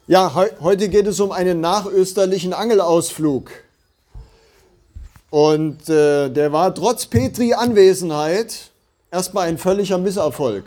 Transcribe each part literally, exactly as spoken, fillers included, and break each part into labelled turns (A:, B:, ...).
A: Ja, he heute geht es um einen nachösterlichen Angelausflug. Und äh, der war trotz Petri Anwesenheit erstmal ein völliger Misserfolg.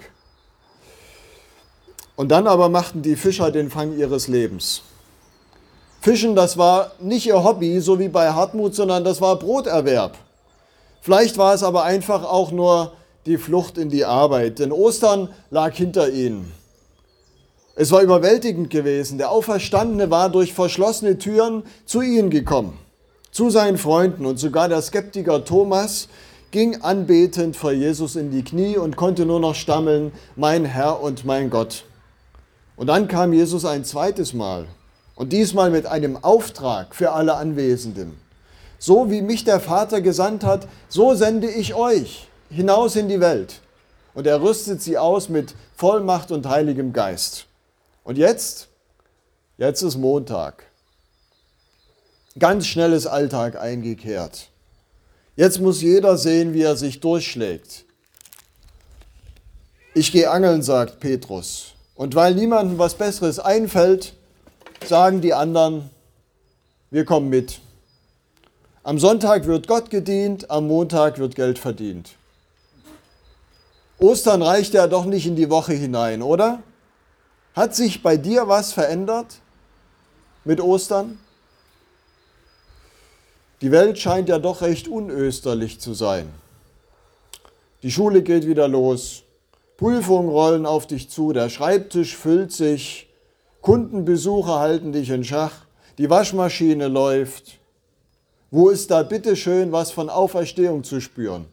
A: Und dann aber machten die Fischer den Fang ihres Lebens. Fischen, das war nicht ihr Hobby, so wie bei Hartmut, sondern das war Broterwerb. Vielleicht war es aber einfach auch nur die Flucht in die Arbeit, denn Ostern lag hinter ihnen. Es war überwältigend gewesen. Der Auferstandene war durch verschlossene Türen zu ihnen gekommen, zu seinen Freunden. Und sogar der Skeptiker Thomas ging anbetend vor Jesus in die Knie und konnte nur noch stammeln, mein Herr und mein Gott. Und dann kam Jesus ein zweites Mal und diesmal mit einem Auftrag für alle Anwesenden. So wie mich der Vater gesandt hat, so sende ich euch hinaus in die Welt. Und er rüstet sie aus mit Vollmacht und Heiligem Geist. Und jetzt? Jetzt ist Montag. Ganz schnelles Alltag eingekehrt. Jetzt muss jeder sehen, wie er sich durchschlägt. Ich gehe angeln, sagt Petrus. Und weil niemandem was Besseres einfällt, sagen die anderen, wir kommen mit. Am Sonntag wird Gott gedient, am Montag wird Geld verdient. Ostern reicht ja doch nicht in die Woche hinein, oder? Hat sich bei dir was verändert mit Ostern? Die Welt scheint ja doch recht unösterlich zu sein. Die Schule geht wieder los, Prüfungen rollen auf dich zu, der Schreibtisch füllt sich, Kundenbesucher halten dich in Schach, die Waschmaschine läuft. Wo ist da bitteschön was von Auferstehung zu spüren?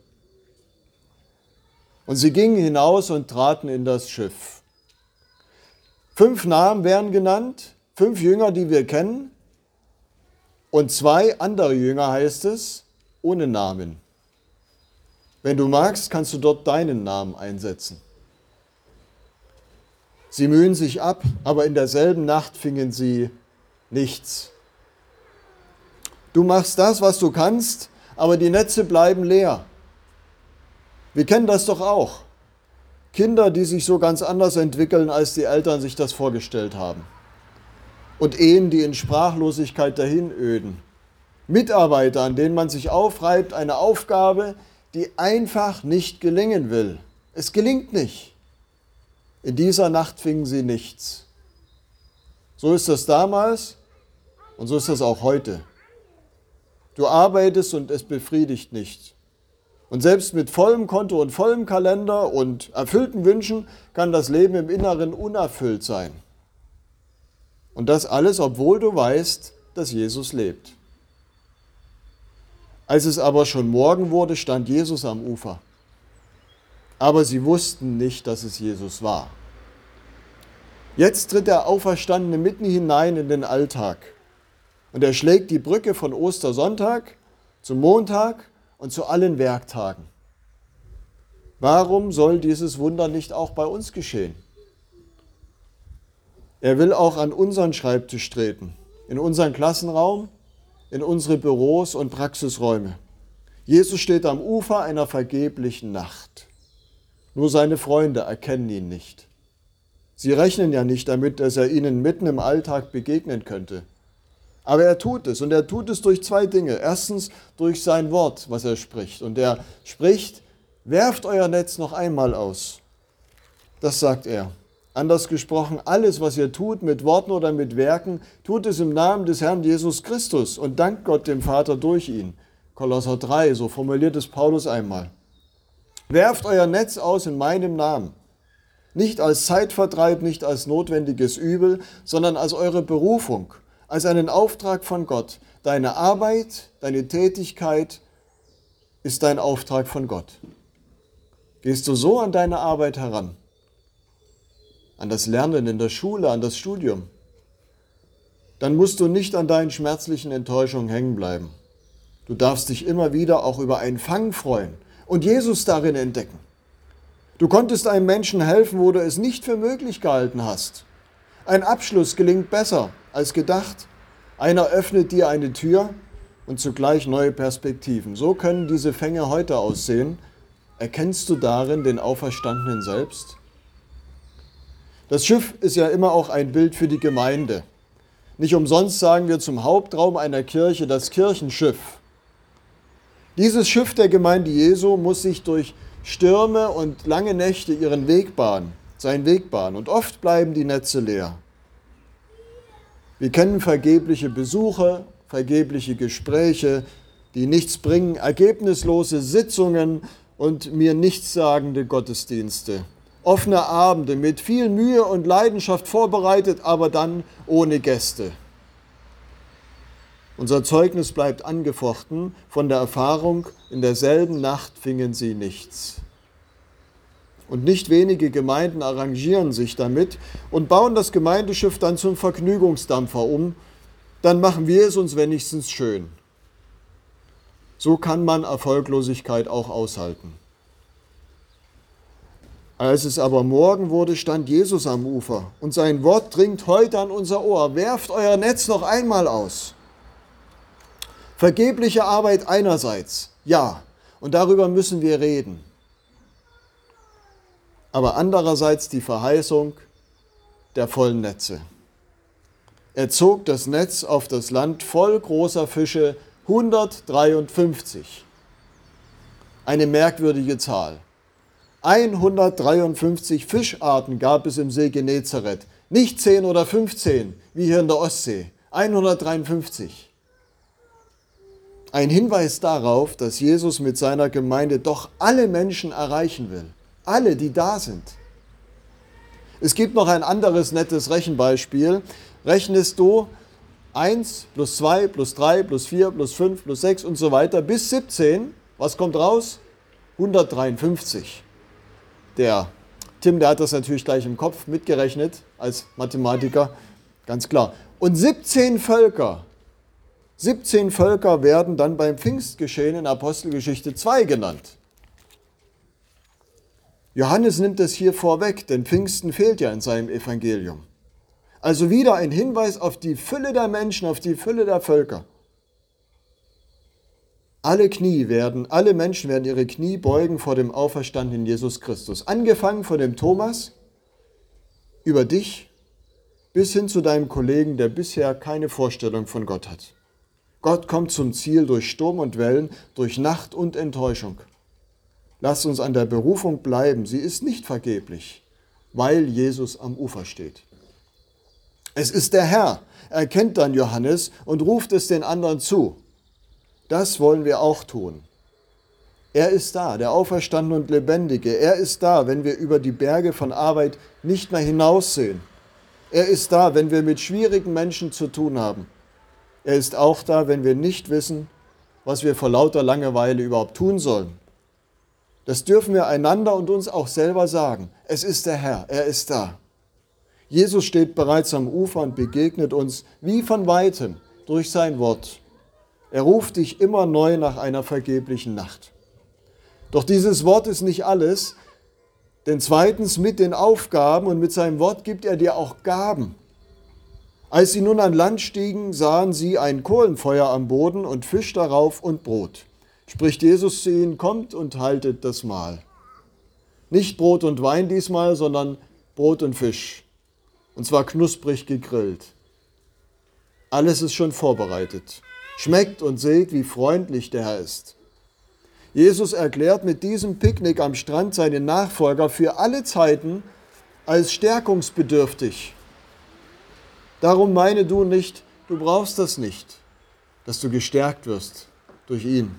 A: Und sie gingen hinaus und traten in das Schiff. Fünf Namen werden genannt, fünf Jünger, die wir kennen, und zwei andere Jünger, heißt es, ohne Namen. Wenn du magst, kannst du dort deinen Namen einsetzen. Sie mühen sich ab, aber in derselben Nacht fingen sie nichts. Du machst das, was du kannst, aber die Netze bleiben leer. Wir kennen das doch auch. Kinder, die sich so ganz anders entwickeln, als die Eltern sich das vorgestellt haben. Und Ehen, die in Sprachlosigkeit dahinöden. Mitarbeiter, an denen man sich aufreibt, eine Aufgabe, die einfach nicht gelingen will. Es gelingt nicht. In dieser Nacht fingen sie nichts. So ist das damals und so ist das auch heute. Du arbeitest und es befriedigt nicht. Und selbst mit vollem Konto und vollem Kalender und erfüllten Wünschen kann das Leben im Inneren unerfüllt sein. Und das alles, obwohl du weißt, dass Jesus lebt. Als es aber schon Morgen wurde, stand Jesus am Ufer. Aber sie wussten nicht, dass es Jesus war. Jetzt tritt der Auferstandene mitten hinein in den Alltag. Und er schlägt die Brücke von Ostersonntag zum Montag und zu allen Werktagen. Warum soll dieses Wunder nicht auch bei uns geschehen? Er will auch an unseren Schreibtisch treten, in unseren Klassenraum, in unsere Büros und Praxisräume. Jesus steht am Ufer einer vergeblichen Nacht. Nur seine Freunde erkennen ihn nicht. Sie rechnen ja nicht damit, dass er ihnen mitten im Alltag begegnen könnte. Aber er tut es und er tut es durch zwei Dinge. Erstens durch sein Wort, was er spricht. Und er spricht, werft euer Netz noch einmal aus. Das sagt er. Anders gesprochen, alles, was ihr tut, mit Worten oder mit Werken, tut es im Namen des Herrn Jesus Christus und dankt Gott dem Vater durch ihn. Kolosser drei, so formuliert es Paulus einmal. Werft euer Netz aus in meinem Namen. Nicht als Zeitvertreib, nicht als notwendiges Übel, sondern als eure Berufung, als einen Auftrag von Gott. Deine Arbeit, deine Tätigkeit ist dein Auftrag von Gott. Gehst du so an deine Arbeit heran? An das Lernen in der Schule, an das Studium? Dann musst du nicht an deinen schmerzlichen Enttäuschungen hängen bleiben. Du darfst dich immer wieder auch über einen Fang freuen und Jesus darin entdecken. Du konntest einem Menschen helfen, wo du es nicht für möglich gehalten hast. Ein Abschluss gelingt besser als gedacht. Einer öffnet dir eine Tür und zugleich neue Perspektiven. So können diese Fänge heute aussehen. Erkennst du darin den Auferstandenen selbst? Das Schiff ist ja immer auch ein Bild für die Gemeinde. Nicht umsonst sagen wir zum Hauptraum einer Kirche das Kirchenschiff. Dieses Schiff der Gemeinde Jesu muss sich durch Stürme und lange Nächte ihren Weg bahnen, seinen Weg bahnen. Und oft bleiben die Netze leer. Wir kennen vergebliche Besuche, vergebliche Gespräche, die nichts bringen, ergebnislose Sitzungen und mir nichtssagende Gottesdienste. Offene Abende mit viel Mühe und Leidenschaft vorbereitet, aber dann ohne Gäste. Unser Zeugnis bleibt angefochten von der Erfahrung, in derselben Nacht fingen sie nichts. Und nicht wenige Gemeinden arrangieren sich damit und bauen das Gemeindeschiff dann zum Vergnügungsdampfer um. Dann machen wir es uns wenigstens schön. So kann man Erfolglosigkeit auch aushalten. Als es aber Morgen wurde, stand Jesus am Ufer und sein Wort dringt heute an unser Ohr. Werft euer Netz noch einmal aus. Vergebliche Arbeit einerseits, ja, und darüber müssen wir reden. Aber andererseits die Verheißung der vollen Netze. Er zog das Netz auf das Land voll großer Fische, hundertdreiundfünfzig. Eine merkwürdige Zahl. hundertdreiundfünfzig Fischarten gab es im See Genezareth. Nicht zehn oder fünfzehn, wie hier in der Ostsee. hundertdreiundfünfzig. Ein Hinweis darauf, dass Jesus mit seiner Gemeinde doch alle Menschen erreichen will. Alle, die da sind. Es gibt noch ein anderes nettes Rechenbeispiel. Rechnest du eins plus zwei plus drei plus vier plus fünf plus sechs und so weiter bis siebzehn. Was kommt raus? hundertdreiundfünfzig. Der Tim, der hat das natürlich gleich im Kopf mitgerechnet als Mathematiker, ganz klar. Und siebzehn Völker, siebzehn Völker werden dann beim Pfingstgeschehen in Apostelgeschichte zwei genannt. Johannes nimmt es hier vorweg, denn Pfingsten fehlt ja in seinem Evangelium. Also wieder ein Hinweis auf die Fülle der Menschen, auf die Fülle der Völker. Alle Knie werden, alle Menschen werden ihre Knie beugen vor dem auferstandenen Jesus Christus. Angefangen von dem Thomas, über dich, bis hin zu deinem Kollegen, der bisher keine Vorstellung von Gott hat. Gott kommt zum Ziel durch Sturm und Wellen, durch Nacht und Enttäuschung. Lasst uns an der Berufung bleiben. Sie ist nicht vergeblich, weil Jesus am Ufer steht. Es ist der Herr, erkennt dann Johannes und ruft es den anderen zu. Das wollen wir auch tun. Er ist da, der Auferstandene und Lebendige. Er ist da, wenn wir über die Berge von Arbeit nicht mehr hinaussehen. Er ist da, wenn wir mit schwierigen Menschen zu tun haben. Er ist auch da, wenn wir nicht wissen, was wir vor lauter Langeweile überhaupt tun sollen. Das dürfen wir einander und uns auch selber sagen. Es ist der Herr, er ist da. Jesus steht bereits am Ufer und begegnet uns wie von Weitem durch sein Wort. Er ruft dich immer neu nach einer vergeblichen Nacht. Doch dieses Wort ist nicht alles, denn zweitens mit den Aufgaben und mit seinem Wort gibt er dir auch Gaben. Als sie nun an Land stiegen, sahen sie ein Kohlenfeuer am Boden und Fisch darauf und Brot. Spricht Jesus zu ihnen, kommt und haltet das Mahl. Nicht Brot und Wein diesmal, sondern Brot und Fisch. Und zwar knusprig gegrillt. Alles ist schon vorbereitet. Schmeckt und seht, wie freundlich der Herr ist. Jesus erklärt mit diesem Picknick am Strand seine Nachfolger für alle Zeiten als stärkungsbedürftig. Darum meine du nicht, du brauchst das nicht, dass du gestärkt wirst durch ihn.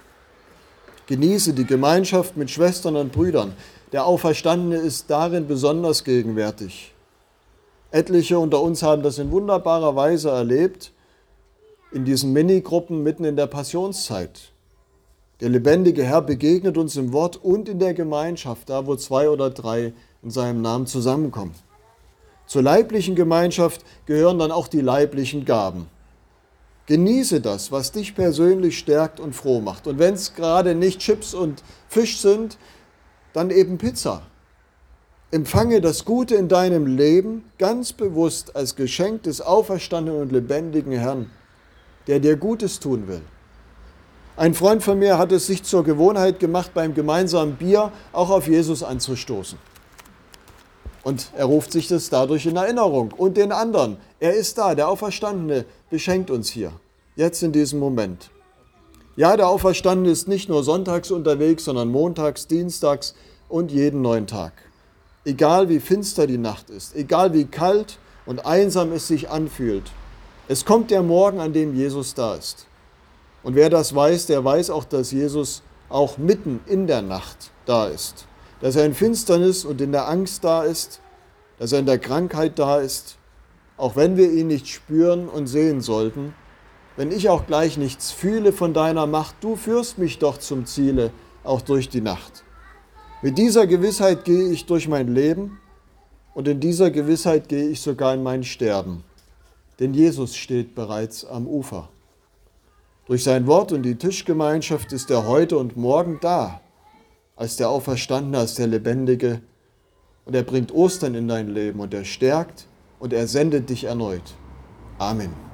A: Genieße die Gemeinschaft mit Schwestern und Brüdern. Der Auferstandene ist darin besonders gegenwärtig. Etliche unter uns haben das in wunderbarer Weise erlebt, in diesen Minigruppen mitten in der Passionszeit. Der lebendige Herr begegnet uns im Wort und in der Gemeinschaft, da wo zwei oder drei in seinem Namen zusammenkommen. Zur leiblichen Gemeinschaft gehören dann auch die leiblichen Gaben. Genieße das, was dich persönlich stärkt und froh macht. Und wenn es gerade nicht Chips und Fisch sind, dann eben Pizza. Empfange das Gute in deinem Leben ganz bewusst als Geschenk des auferstandenen und lebendigen Herrn, der dir Gutes tun will. Ein Freund von mir hat es sich zur Gewohnheit gemacht, beim gemeinsamen Bier auch auf Jesus anzustoßen. Und er ruft sich das dadurch in Erinnerung und den anderen. Er ist da, der Auferstandene beschenkt uns hier, jetzt in diesem Moment. Ja, der Auferstandene ist nicht nur sonntags unterwegs, sondern montags, dienstags und jeden neuen Tag. Egal wie finster die Nacht ist, egal wie kalt und einsam es sich anfühlt, es kommt der Morgen, an dem Jesus da ist. Und wer das weiß, der weiß auch, dass Jesus auch mitten in der Nacht da ist. Dass er in Finsternis und in der Angst da ist, dass er in der Krankheit da ist, auch wenn wir ihn nicht spüren und sehen sollten. Wenn ich auch gleich nichts fühle von deiner Macht, du führst mich doch zum Ziele, auch durch die Nacht. Mit dieser Gewissheit gehe ich durch mein Leben und in dieser Gewissheit gehe ich sogar in mein Sterben. Denn Jesus steht bereits am Ufer. Durch sein Wort und die Tischgemeinschaft ist er heute und morgen da, als der Auferstandene, als der Lebendige. Und er bringt Ostern in dein Leben und er stärkt und er sendet dich erneut. Amen.